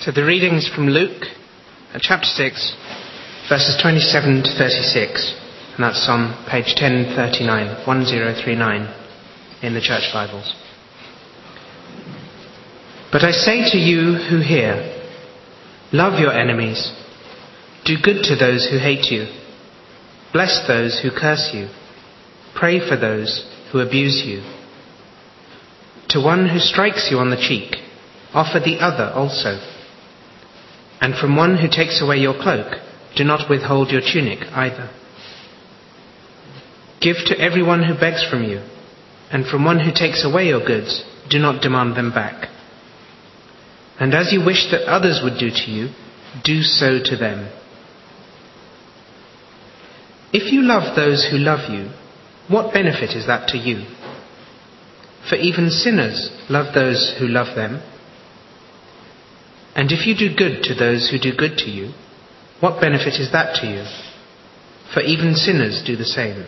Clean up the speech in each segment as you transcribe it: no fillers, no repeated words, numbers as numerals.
So the reading is from Luke, chapter 6, verses 27 to 36. And that's on page 1039, 1039 in the church Bibles. But I say to you who hear, love your enemies, do good to those who hate you, bless those who curse you, pray for those who abuse you. To one who strikes you on the cheek, offer the other also. And from one who takes away your cloak, do not withhold your tunic either. Give to everyone who begs from you, and from one who takes away your goods, do not demand them back. And as you wish that others would do to you, do so to them. If you love those who love you, what benefit is that to you? For even sinners love those who love them. And if you do good to those who do good to you, what benefit is that to you? For even sinners do the same.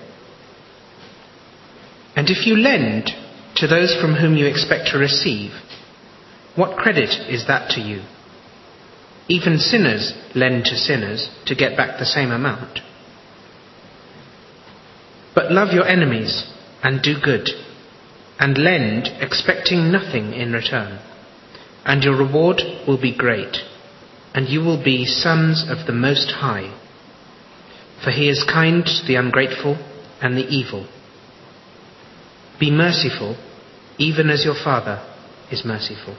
And if you lend to those from whom you expect to receive, what credit is that to you? Even sinners lend to sinners to get back the same amount. But love your enemies and do good, and lend expecting nothing in return. And your reward will be great, and you will be sons of the Most High. For he is kind to the ungrateful and the evil. Be merciful, even as your Father is merciful.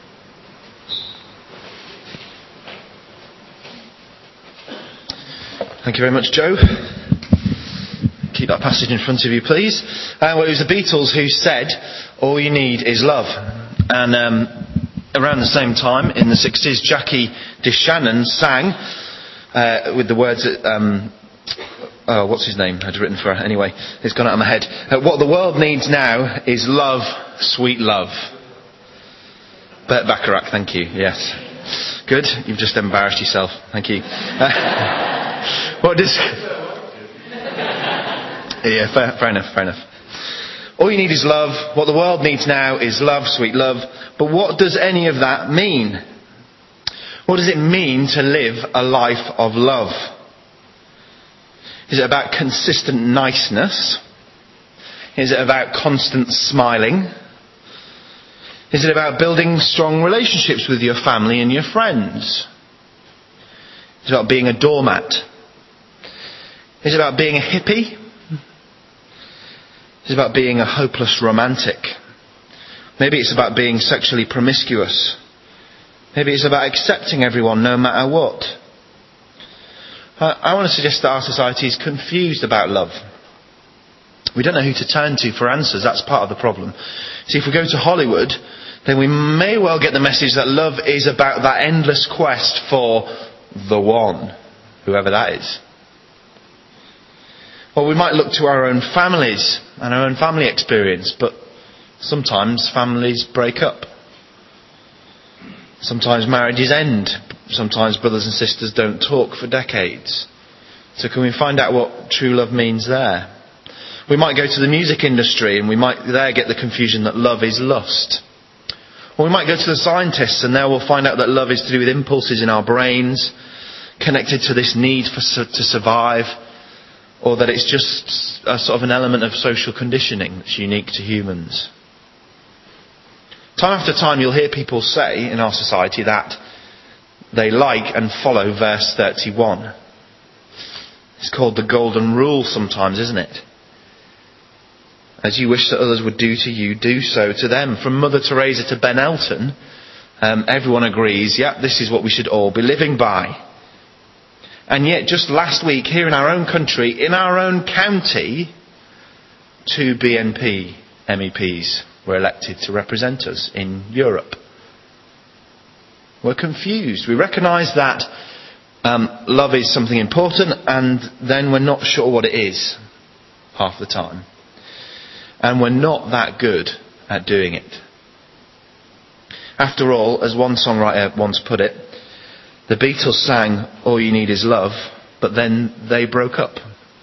Thank you very much, Joe. Keep that passage in front of you, please. Well, it was the Beatles who said, all you need is love. And around the same time, in the 60s, Jackie DeShannon sang with the words what's his name? I'd written for her. Anyway, it's gone out of my head. What the world needs now is love, sweet love. Burt Bacharach, thank you. Yes. Good. You've just embarrassed yourself. Thank you. What does... Yeah, fair enough. All you need is love. What the world needs now is love, sweet love. But what does any of that mean? What does it mean to live a life of love? Is it about consistent niceness? Is it about constant smiling? Is it about building strong relationships with your family and your friends? Is it about being a doormat? Is it about being a hippie? Is it about being a hopeless romantic? Maybe it's about being sexually promiscuous. Maybe it's about accepting everyone no matter what. I want to suggest that our society is confused about love. We don't know who to turn to for answers. That's part of the problem. See, if we go to Hollywood, then we may well get the message that love is about that endless quest for the one, whoever that is. Or we might look to our own families and our own family experience, but sometimes families break up. Sometimes marriages end. Sometimes brothers and sisters don't talk for decades. So can we find out what true love means there? We might go to the music industry and we might there get the confusion that love is lust. Or we might go to the scientists and there we'll find out that love is to do with impulses in our brains, connected to this need to survive, or that it's just a sort of an element of social conditioning that's unique to humans. Time after time you'll hear people say in our society that they like and follow verse 31. It's called the golden rule sometimes, isn't it? As you wish that others would do to you, do so to them. From Mother Teresa to Ben Elton, everyone agrees, this is what we should all be living by. And yet just last week here in our own country, in our own county, 2 BNP MEPs were elected to represent us in Europe. We're confused. We recognise that love is something important, and then we're not sure what it is half the time. And we're not that good at doing it. After all, as one songwriter once put it, the Beatles sang All You Need Is Love, but then they broke up.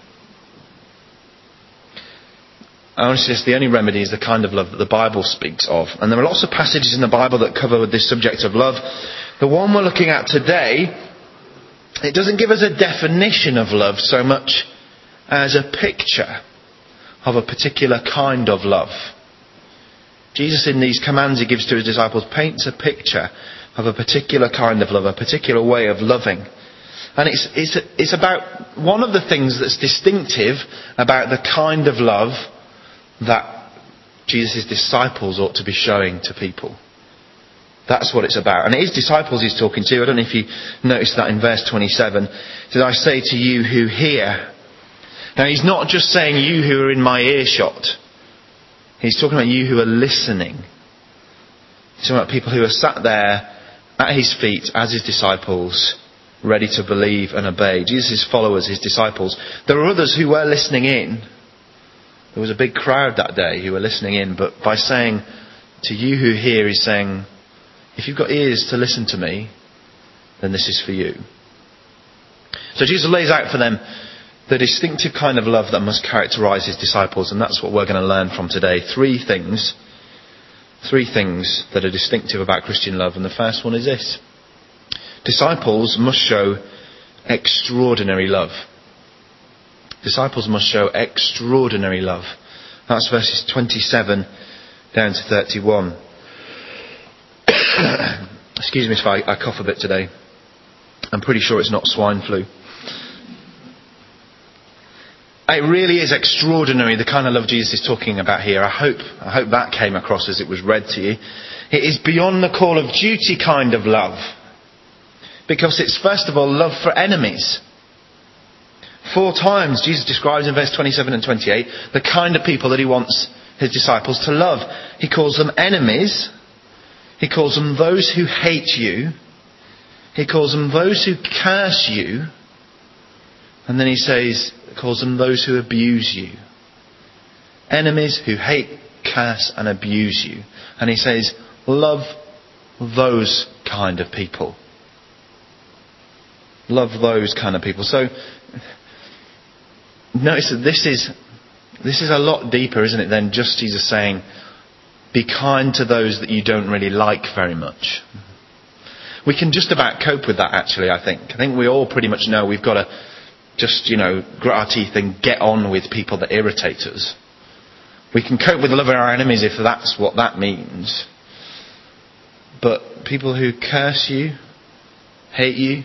I want to suggest the only remedy is the kind of love that the Bible speaks of. And there are lots of passages in the Bible that cover this subject of love. The one we're looking at today, it doesn't give us a definition of love so much as a picture of a particular kind of love. Jesus, in these commands he gives to his disciples, paints a picture of a particular kind of love, a particular way of loving. And it's about one of the things that's distinctive about the kind of love that Jesus' disciples ought to be showing to people. That's what it's about. And it is disciples he's talking to. I don't know if you noticed that in verse 27. Did I say to you who hear? Now he's not just saying you who are in my earshot. He's talking about you who are listening. He's talking about people who are sat there at his feet as his disciples, ready to believe and obey. Jesus' followers, his disciples. There were others who were listening in. There was a big crowd that day who were listening in. But by saying to you who hear, he's saying, if you've got ears to listen to me, then this is for you. So Jesus lays out for them the distinctive kind of love that must characterize his disciples, and that's what we're going to learn from today. Three things that are distinctive about Christian love, and the first one is this. Disciples must show extraordinary love. Disciples must show extraordinary love. That's verses 27 down to 31. Excuse me if I cough a bit today. I'm pretty sure it's not swine flu. It really is extraordinary, the kind of love Jesus is talking about here. I hope that came across as it was read to you. It is beyond the call of duty kind of love. Because it's first of all love for enemies. 4 times Jesus describes in verse 27 and 28 the kind of people that he wants his disciples to love. He calls them enemies. He calls them those who hate you. He calls them those who curse you. And then he calls them those who abuse you. Enemies who hate, curse and abuse you. And he says, love those kind of people. Love those kind of people. So, notice that this is a lot deeper, isn't it, than just Jesus saying, be kind to those that you don't really like very much. We can just about cope with that, actually, I think. I think we all pretty much know we've got to just, grit our teeth and get on with people that irritate us. We can cope with loving our enemies if that's what that means. But people who curse you, hate you,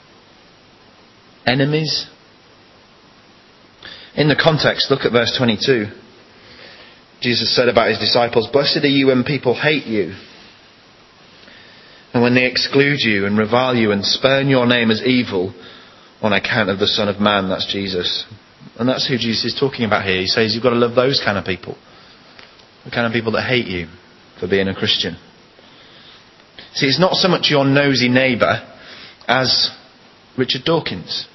enemies. In the context, look at verse 22. Jesus said about his disciples, blessed are you when people hate you, and when they exclude you and revile you and spurn your name as evil on account of the Son of Man. That's Jesus. And that's who Jesus is talking about here. He says you've got to love those kind of people. The kind of people that hate you for being a Christian. See, it's not so much your nosy neighbour as Richard Dawkins.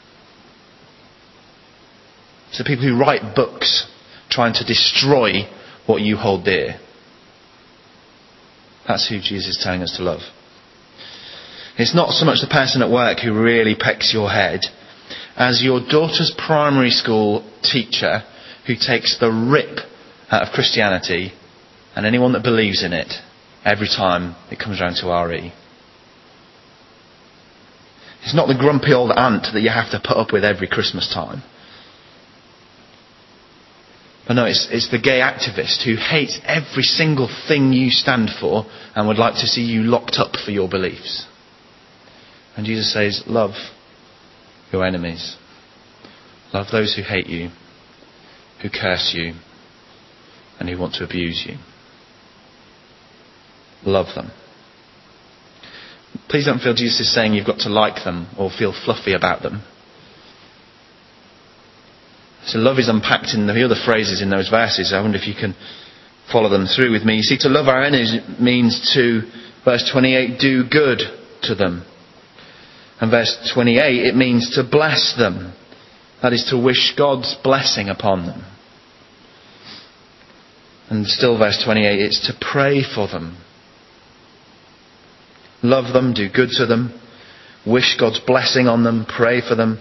It's the people who write books trying to destroy what you hold dear. That's who Jesus is telling us to love. It's not so much the person at work who really pecks your head as your daughter's primary school teacher who takes the rip out of Christianity and anyone that believes in it every time it comes around to RE. It's not the grumpy old aunt that you have to put up with every Christmas time. But no, it's the gay activist who hates every single thing you stand for and would like to see you locked up for your beliefs. And Jesus says, love your enemies. Love those who hate you, who curse you, and who want to abuse you. Love them. Please don't feel Jesus is saying you've got to like them or feel fluffy about them. So love is unpacked in the other phrases in those verses. I wonder if you can follow them through with me. You see, to love our enemies means to, verse 28, do good to them. And verse 28, it means to bless them. That is to wish God's blessing upon them. And still verse 28, it's to pray for them. Love them, do good to them, wish God's blessing on them, pray for them.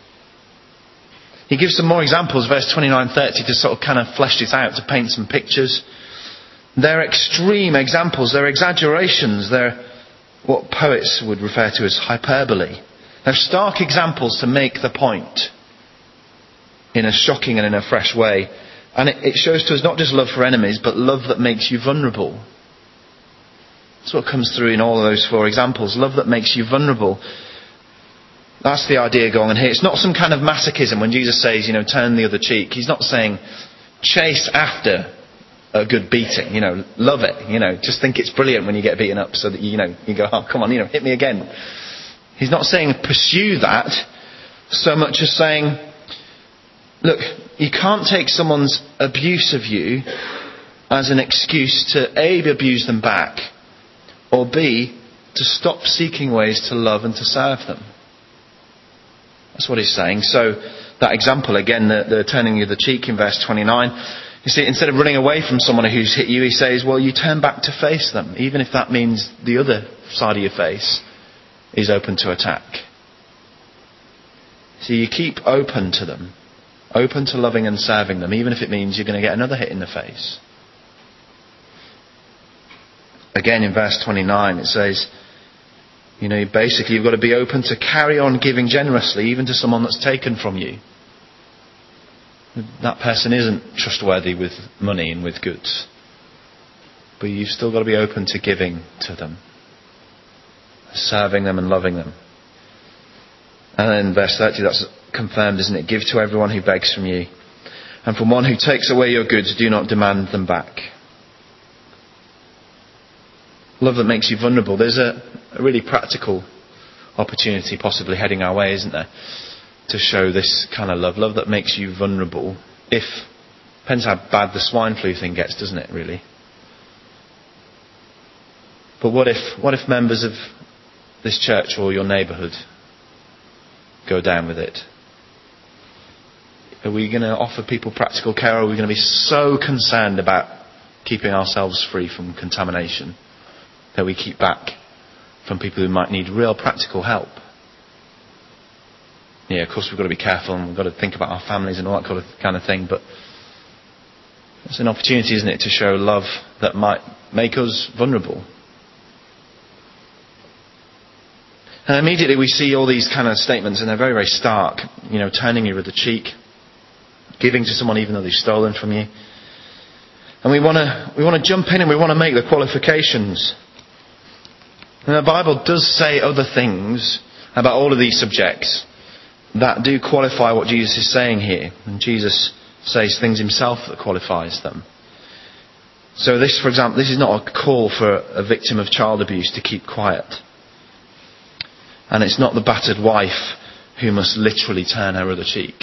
He gives some more examples, verse 29-30, to sort of kind of flesh this out, to paint some pictures. They're extreme examples, they're exaggerations, they're what poets would refer to as hyperbole. They're stark examples to make the point in a shocking and in a fresh way. And it shows to us not just love for enemies, but love that makes you vulnerable. That's what comes through in all of those 4 examples. Love that makes you vulnerable. That's the idea going on here. It's not some kind of masochism when Jesus says, turn the other cheek. He's not saying chase after a good beating, love it, just think it's brilliant when you get beaten up so that, you go, oh, come on, hit me again. He's not saying pursue that so much as saying, look, you can't take someone's abuse of you as an excuse to A, abuse them back, or B, to stop seeking ways to love and to serve them. That's what he's saying. So that example again, the turning you the cheek in verse 29, you see, instead of running away from someone who's hit you, he says, well, you turn back to face them, even if that means the other side of your face is open to attack. So you keep open to them, open to loving and serving them, even if it means you're going to get another hit in the face. Again, in verse 29, it says, basically you've got to be open to carry on giving generously, even to someone that's taken from you. That person isn't trustworthy with money and with goods. But you've still got to be open to giving to them, serving them and loving them. And then verse 30, that's confirmed, isn't it? Give to everyone who begs from you. And from one who takes away your goods, do not demand them back. Love that makes you vulnerable. There's a really practical opportunity possibly heading our way, isn't there? To show this kind of love. Love that makes you vulnerable. Depends how bad the swine flu thing gets, doesn't it, really? But what if members of this church or your neighbourhood go down with it? Are we going to offer people practical care, or are we going to be so concerned about keeping ourselves free from contamination that we keep back from people who might need real practical help? Yeah, of course we've got to be careful and we've got to think about our families and all that kind of thing, but it's an opportunity, isn't it, to show love that might make us vulnerable. And immediately we see all these kind of statements, and they're very, very stark. Turning you with the cheek, giving to someone even though they've stolen from you. And we want to jump in and we want to make the qualifications. And the Bible does say other things about all of these subjects that do qualify what Jesus is saying here. And Jesus says things himself that qualifies them. So this, for example, this is not a call for a victim of child abuse to keep quiet. And it's not the battered wife who must literally turn her other cheek.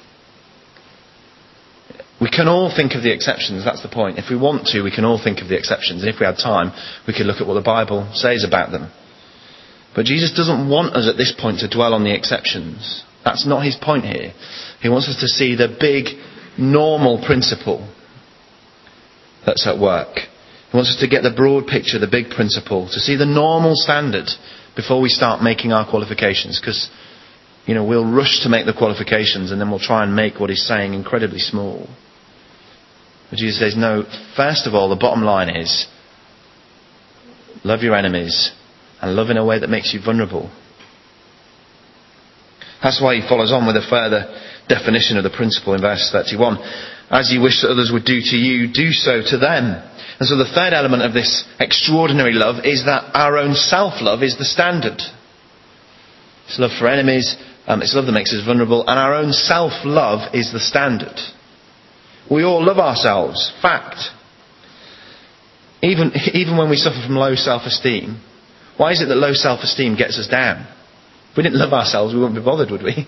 We can all think of the exceptions, that's the point. If we want to, we can all think of the exceptions. And if we had time, we could look at what the Bible says about them. But Jesus doesn't want us at this point to dwell on the exceptions. That's not his point here. He wants us to see the big, normal principle that's at work. He wants us to get the broad picture, the big principle, to see the normal standard before we start making our qualifications. Because, we'll rush to make the qualifications and then we'll try and make what he's saying incredibly small. But Jesus says, no, first of all, the bottom line is love your enemies and love in a way that makes you vulnerable. That's why he follows on with a further definition of the principle in verse 31. As you wish that others would do to you, do so to them. And so the third element of this extraordinary love is that our own self-love is the standard. It's love for enemies, it's love that makes us vulnerable, and our own self-love is the standard. We all love ourselves, fact. Even when we suffer from low self-esteem, why is it that low self-esteem gets us down? If we didn't love ourselves, we wouldn't be bothered, would we?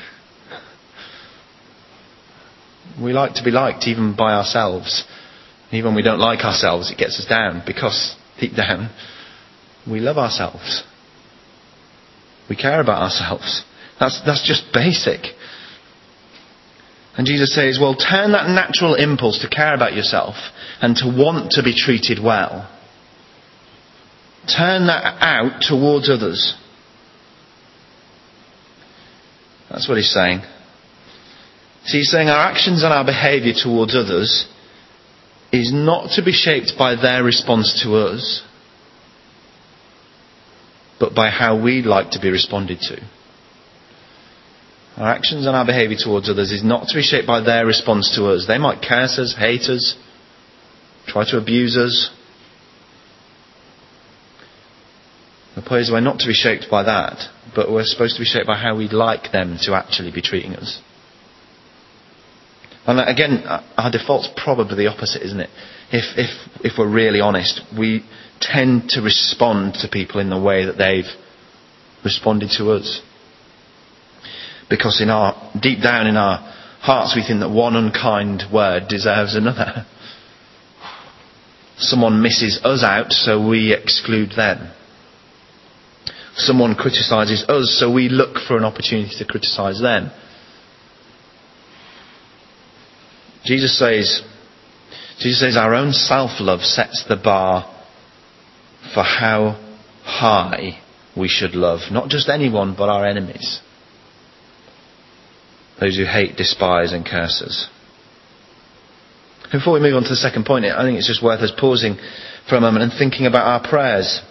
We like to be liked even by ourselves. Even when we don't like ourselves, it gets us down because deep down we love ourselves. We care about ourselves. That's just basic. And Jesus says, well, turn that natural impulse to care about yourself and to want to be treated well. Turn that out towards others. That's what he's saying. So he's saying our actions and our behaviour towards others is not to be shaped by their response to us. but by how we like to be responded to. Our actions and our behaviour towards others is not to be shaped by their response to us. They might curse us, hate us, try to abuse us. The point is we're not to be shaped by that, but we're supposed to be shaped by how we'd like them to actually be treating us. And again, our default's probably the opposite, isn't it? If we're really honest, we tend to respond to people in the way that they've responded to us. Because deep down in our hearts we think that one unkind word deserves another. Someone misses us out, so we exclude them. Someone criticises us, so we look for an opportunity to criticise them. Jesus says our own self-love sets the bar for how high we should love not just anyone but our enemies. Those who hate, despise and curse us. Before we move on to the second point, I think it's just worth us pausing for a moment and thinking about our prayers.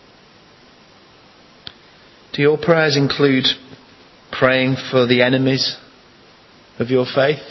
Do your prayers include praying for the enemies of your faith?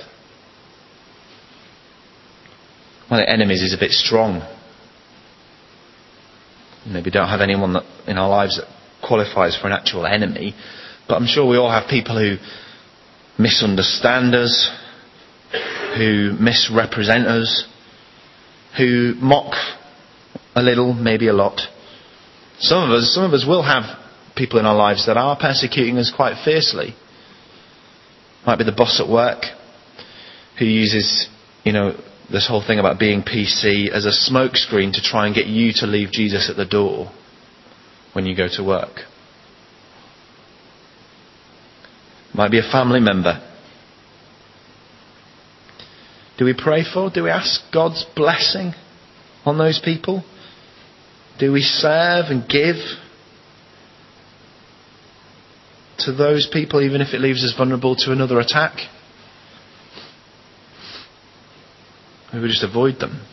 Well, enemies is a bit strong. Maybe we don't have anyone in our lives that qualifies for an actual enemy, but I'm sure we all have people who misunderstand us, who misrepresent us, who mock a little, maybe a lot. Some of us will have people in our lives that are persecuting us quite fiercely. Might be the boss at work who uses, this whole thing about being PC as a smokescreen to try and get you to leave Jesus at the door when you go to work. Might be a family member. Do we pray for? Do we ask God's blessing on those people? Do we serve and give to those people even if it leaves us vulnerable to another attack? Or we just avoid them?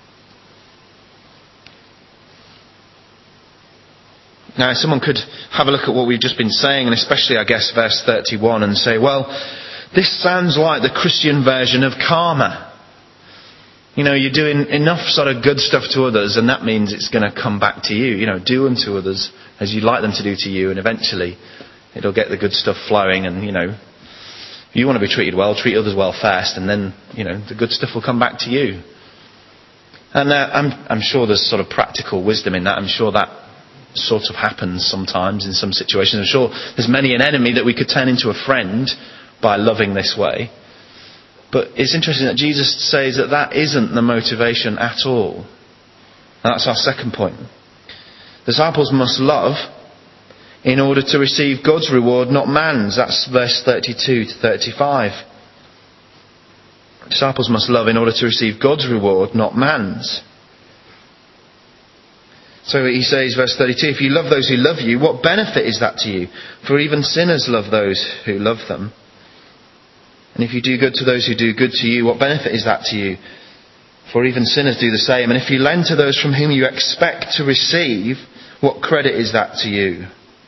Now, someone could have a look at what we've just been saying, and especially, I guess, verse 31, and say, well, this sounds like the Christian version of karma. You're doing enough sort of good stuff to others, and that means it's going to come back to you. Do unto others as you'd like them to do to you, and eventually it'll get the good stuff flowing, and, if you want to be treated well, treat others well first, and then, the good stuff will come back to you. And I'm sure there's sort of practical wisdom in that. I'm sure that sort of happens sometimes in some situations. I'm sure there's many an enemy that we could turn into a friend by loving this way. But it's interesting that Jesus says that isn't the motivation at all. And that's our second point. Disciples must love in order to receive God's reward, not man's. That's verse 32 to 35. Disciples must love in order to receive God's reward, not man's. So he says, verse 32, if you love those who love you, what benefit is that to you? For even sinners love those who love them. And if you do good to those who do good to you, what benefit is that to you? For even sinners do the same. And if you lend to those from whom you expect to receive, what credit is that to you?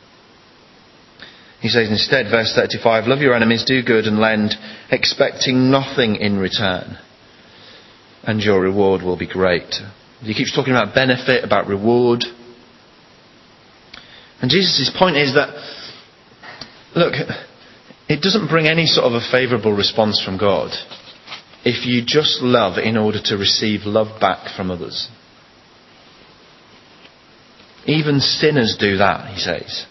He says instead, verse 35, love your enemies, do good and lend, expecting nothing in return. And your reward will be great. He keeps talking about benefit, about reward. And Jesus' point is that, look, it doesn't bring any sort of a favourable response from God if you just love in order to receive love back from others. Even sinners do that, he says.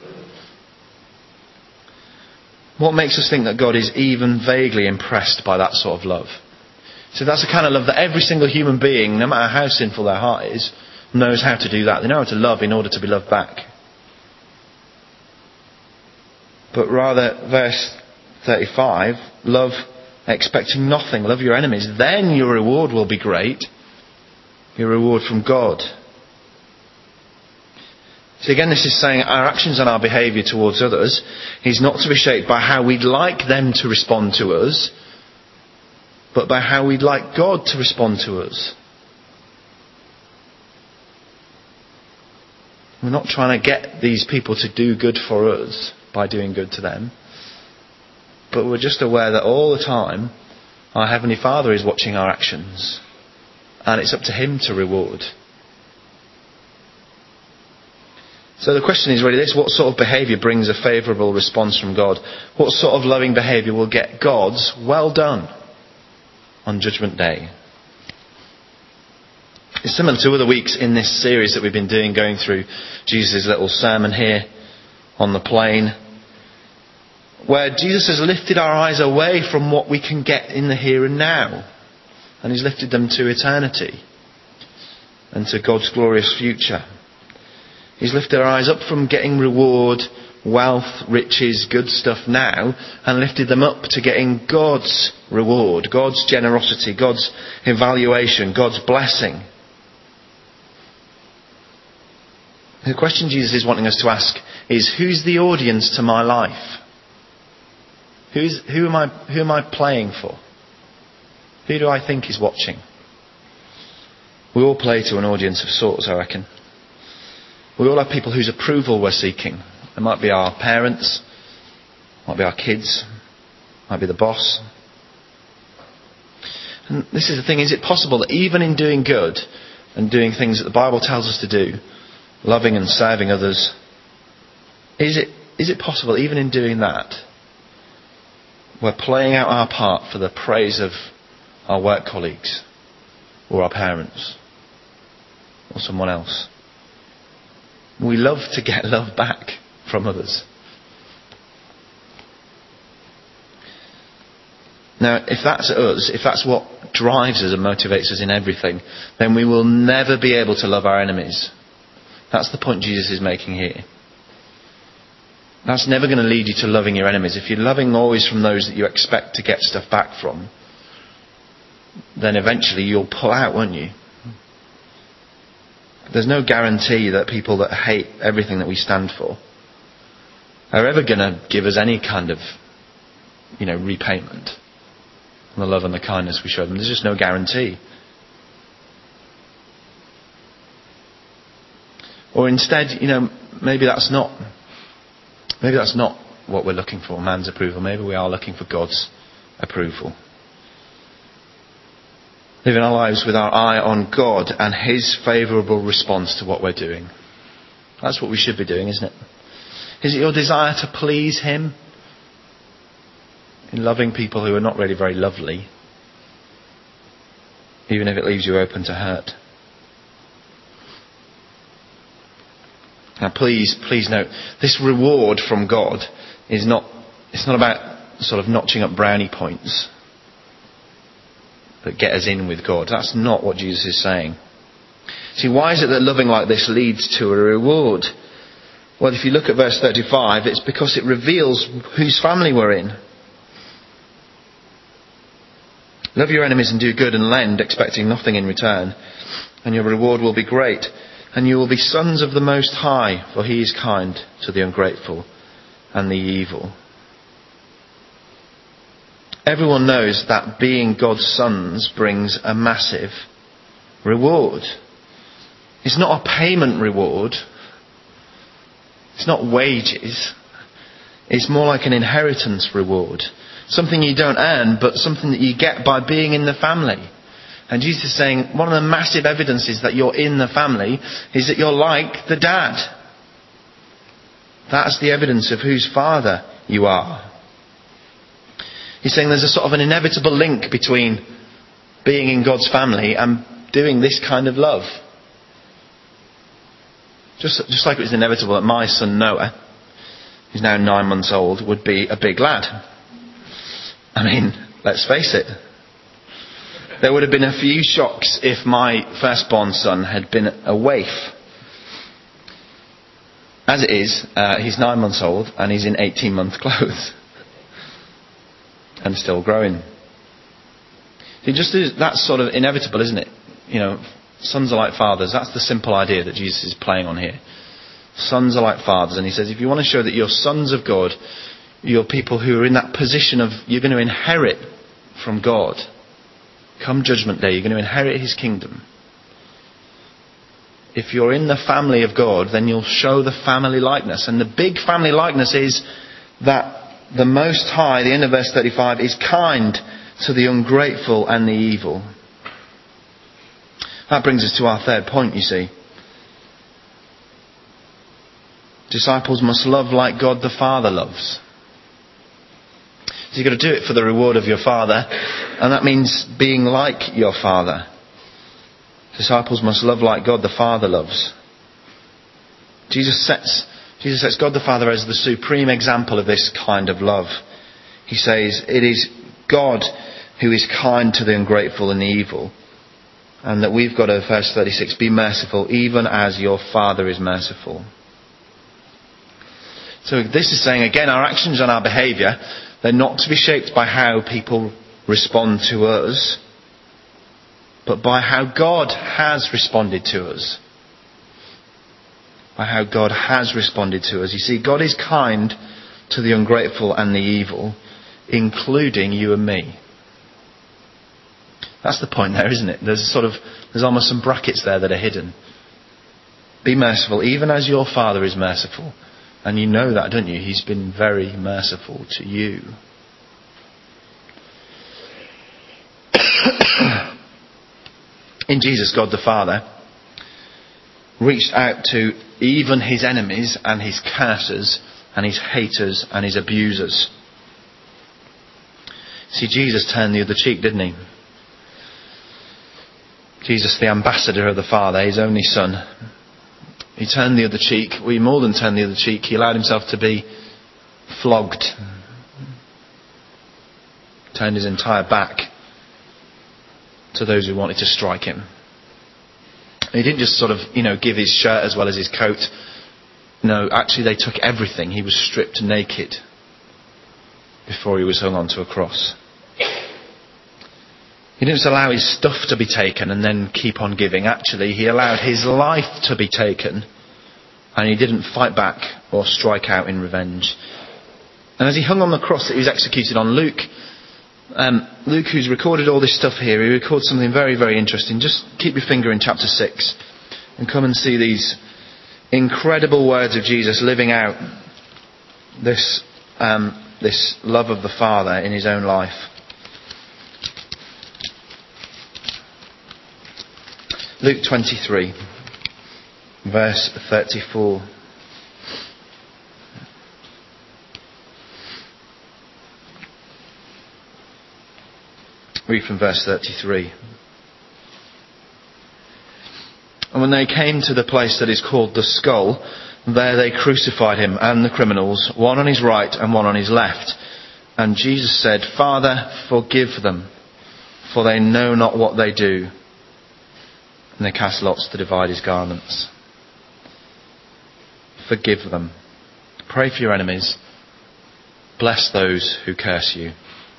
What makes us think that God is even vaguely impressed by that sort of love? So that's the kind of love that every single human being, no matter how sinful their heart is, knows how to do that. They know how to love in order to be loved back. But rather, verse 35, love expecting nothing. Love your enemies. Then your reward will be great. Your reward from God. So again, this is saying our actions and our behaviour towards others is not to be shaped by how we'd like them to respond to us, but by how we'd like God to respond to us. We're not trying to get these people to do good for us by doing good to them. But we're just aware that all the time our Heavenly Father is watching our actions. And it's up to Him to reward. So the question is really this: what sort of behaviour brings a favourable response from God? What sort of loving behaviour will get God's well done on Judgment Day? It's similar to other weeks in this series that we've been doing, going through Jesus' little sermon here on the plain, where Jesus has lifted our eyes away from what we can get in the here and now, and He's lifted them to eternity and to God's glorious future. He's lifted our eyes up from getting reward, wealth, riches, good stuff now, and lifted them up to getting God's reward, God's generosity, God's evaluation, God's blessing. The question Jesus is wanting us to ask is, who's the audience to my life? Who am I playing for? Who do I think is watching? We all play to an audience of sorts, I reckon. We all have people whose approval we're seeking. It might be our parents, might be our kids, might be the boss. And this is the thing: is it possible that even in doing good and doing things that the Bible tells us to do, loving and serving others, is it possible even in doing that we're playing out our part for the praise of our work colleagues or our parents or someone else? We love to get love back from others. Now, if that's us, if that's what drives us and motivates us in everything, then we will never be able to love our enemies. That's the point Jesus is making here. That's never going to lead you to loving your enemies. If you're loving always from those that you expect to get stuff back from, then eventually you'll pull out, won't you? There's no guarantee that people that hate everything that we stand for are ever going to give us any kind of, repayment on the love and the kindness we show them. There's just no guarantee. Or instead, maybe that's not what we're looking for, man's approval. Maybe we are looking for God's approval. Living our lives with our eye on God and His favourable response to what we're doing. That's what we should be doing, isn't it? Is it your desire to please Him in loving people who are not really very lovely, even if it leaves you open to hurt? Now please note, this reward from God it's not about sort of notching up brownie points that get us in with God. That's not what Jesus is saying. See, why is it that loving like this leads to a reward? Well, if you look at verse 35, it's because it reveals whose family we're in. Love your enemies and do good and lend, expecting nothing in return, and your reward will be great. And you will be sons of the Most High, for He is kind to the ungrateful and the evil. Everyone knows that being God's sons brings a massive reward. It's not a payment reward. It's not wages. It's more like an inheritance reward. Something you don't earn, but something that you get by being in the family. And Jesus is saying one of the massive evidences that you're in the family is that you're like the dad. That's the evidence of whose father you are. He's saying there's a sort of an inevitable link between being in God's family and doing this kind of love. Just like it was inevitable that my son Noah, who's now 9 months old, would be a big lad. I mean, let's face it. There would have been a few shocks if my firstborn son had been a waif. As it is, he's 9 months old and he's in 18-month clothes. And still growing. That's sort of inevitable, isn't it? Sons are like fathers. That's the simple idea that Jesus is playing on here. Sons are like fathers. And he says, if you want to show that you're sons of God, you're people who are in that position of, you're going to inherit from God. Come Judgment Day, you're going to inherit His kingdom. if you're in the family of God, then you'll show the family likeness. And the big family likeness is that the Most High, the end of verse 35, is kind to the ungrateful and the evil. That brings us to our third point, you see. Disciples must love like God the Father loves. So you've got to do it for the reward of your Father, and that means being like your Father. Disciples must love like God the Father loves. Jesus sets God the Father as the supreme example of this kind of love. He says, it is God who is kind to the ungrateful and the evil. And that we've got to, verse 36, be merciful even as your Father is merciful. So this is saying, again, our actions and our behaviour, they're not to be shaped by how people respond to us, but by how God has responded to us. By how God has responded to us. You see, God is kind to the ungrateful and the evil, including you and me. That's the point there, isn't it? There's almost some brackets there that are hidden. Be merciful, even as your Father is merciful. And you know that, don't you? He's been very merciful to you. In Jesus, God the Father reached out to even his enemies and his cursers and his haters and his abusers. See, Jesus turned the other cheek, didn't he? Jesus, the ambassador of the Father, his only Son. He turned the other cheek. We more than turned the other cheek. He allowed himself to be flogged. Turned his entire back to those who wanted to strike him. He didn't just give his shirt as well as his coat. No, actually they took everything. He was stripped naked before he was hung onto a cross. He didn't just allow his stuff to be taken and then keep on giving. Actually, he allowed his life to be taken, and he didn't fight back or strike out in revenge. And as he hung on the cross that he was executed on, Luke, who's recorded all this stuff here, he records something very, very interesting. Just keep your finger in chapter 6 and come and see these incredible words of Jesus living out this love of the Father in his own life. Luke 23, verse 34. Read from verse 33. And when they came to the place that is called the Skull, there they crucified him and the criminals, one on his right and one on his left. And Jesus said, Father, forgive them, for they know not what they do. And they cast lots to divide his garments. Forgive them. Pray for your enemies. Bless those who curse you.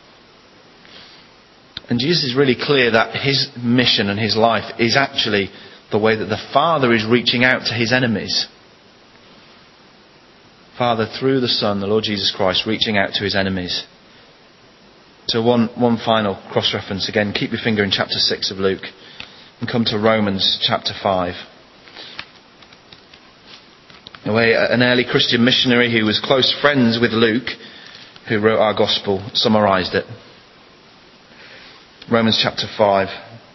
And Jesus is really clear that his mission and his life is actually the way that the Father is reaching out to his enemies. Father, through the Son, the Lord Jesus Christ, reaching out to his enemies. So one final cross-reference again. Keep your finger in chapter 6 of Luke. And come to Romans chapter 5. An early Christian missionary who was close friends with Luke, who wrote our gospel, summarised it. Romans chapter 5,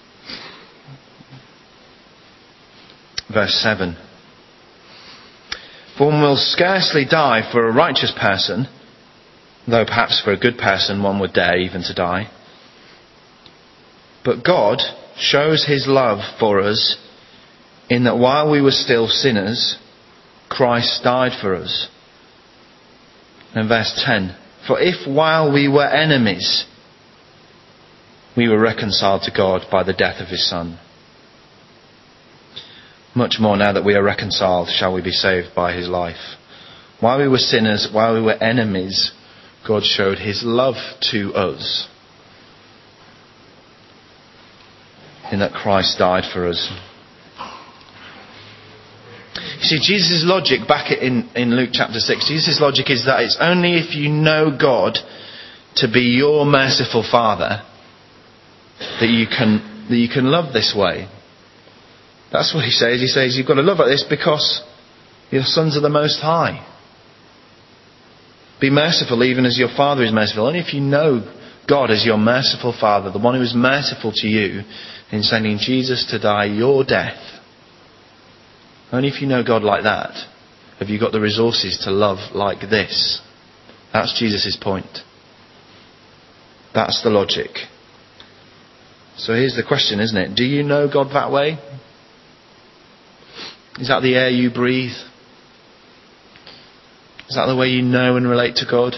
verse 7. For one will scarcely die for a righteous person, though perhaps for a good person one would dare even to die. But God shows his love for us in that while we were still sinners, Christ died for us. And verse 10. For if while we were enemies, we were reconciled to God by the death of his Son, much more now that we are reconciled shall we be saved by his life. While we were sinners, while we were enemies, God showed his love to us, in that Christ died for us. You see, Jesus' logic back in Luke chapter 6, Jesus' logic is that it's only if you know God to be your merciful Father that you can love this way. That's what he says. He says you've got to love like this because you're sons of the Most High. Be merciful even as your Father is merciful. Only if you know God as your merciful Father, the one who is merciful to you in sending Jesus to die your death, only if you know God like that have you got the resources to love like this. That's Jesus' point. That's the logic. So here's the question, isn't it? Do you know God that way? Is that the air you breathe? Is that the way you know and relate to God?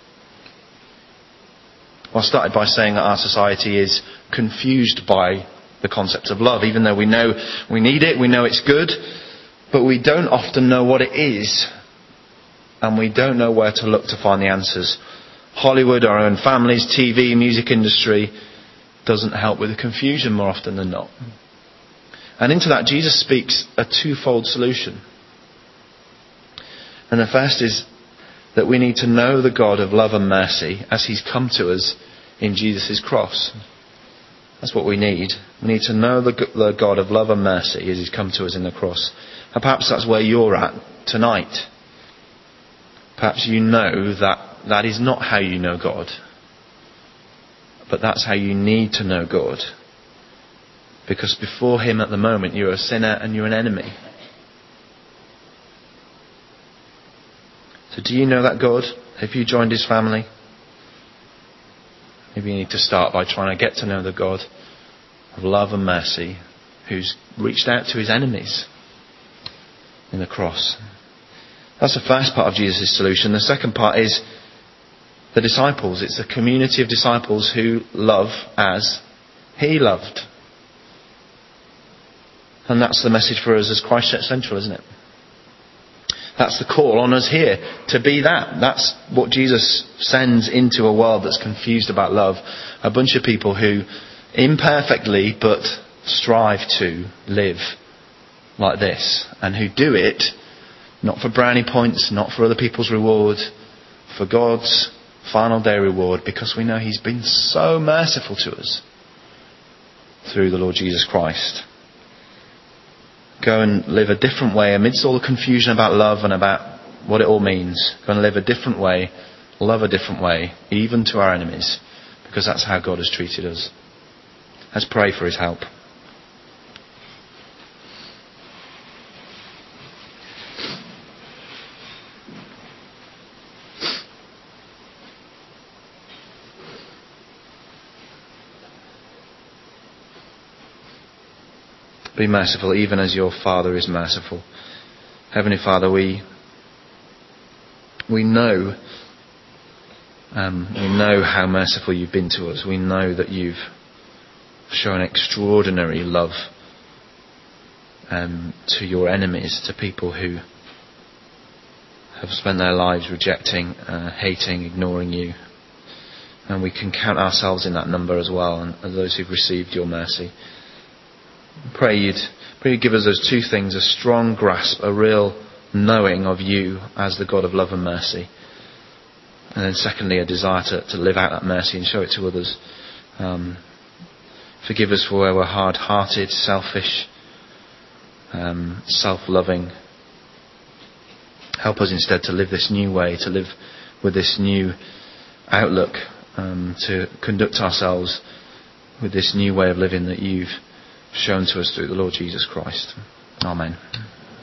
Well, I started by saying that our society is confused by the concept of love. Even though we know we need it, we know it's good, but we don't often know what it is. And we don't know where to look to find the answers. Hollywood, our own families, TV, music industry doesn't help with the confusion more often than not. And into that, Jesus speaks a twofold solution. And the first is that we need to know the God of love and mercy as he's come to us in Jesus' cross. That's what we need. We need to know the God of love and mercy as he's come to us in the cross. And perhaps that's where you're at tonight. Perhaps you know that that is not how you know God. But that's how you need to know God. Because before him at the moment you're a sinner and you're an enemy. So do you know that God? Have you joined his family? Maybe you need to start by trying to get to know the God of love and mercy who's reached out to his enemies in the cross. That's the first part of Jesus' solution. The second part is the disciples. It's a community of disciples who love as he loved. And that's the message for us as Christchurch Central, isn't it? That's the call on us here to be that. That's what Jesus sends into a world that's confused about love. A bunch of people who imperfectly but strive to live like this. And who do it not for brownie points, not for other people's reward, for God's final day reward, because we know he's been so merciful to us through the Lord Jesus Christ. Go and live a different way amidst all the confusion about love and about what it all means. Go and live a different way, love a different way, even to our enemies, because that's how God has treated us. Let's pray for his help. Be merciful even as your Father is merciful. Heavenly Father, we know how merciful you've been to us. We know that you've shown extraordinary love to your enemies, to people who have spent their lives rejecting, hating, ignoring you. And we can count ourselves in that number as well, and those who've received your mercy. Pray you'd give us those two things: a strong grasp, a real knowing of you as the God of love and mercy, and then secondly a desire to live out that mercy and show it to others. Forgive us for where we're hard-hearted, selfish, self-loving. Help us instead to live this new way, to live with this new outlook, to conduct ourselves with this new way of living that you've shown to us through the Lord Jesus Christ. Amen.